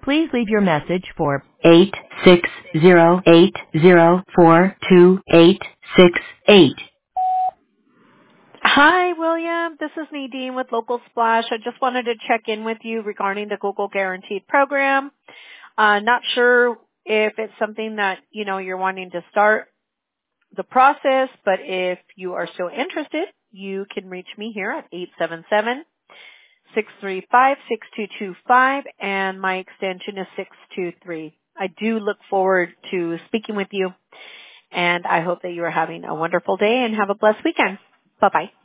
Please leave your message for 86080428868. Hi, William. This is Nadine with Local Splash. I just wanted to check in with you regarding the Google Guaranteed program. Not sure if it's something that, you're wanting to start the process, but if you are still interested, you can reach me here at 877-635-6225, and my extension is 623. I do look forward to speaking with you, and I hope that you are having a wonderful day and have a blessed weekend. Bye-bye.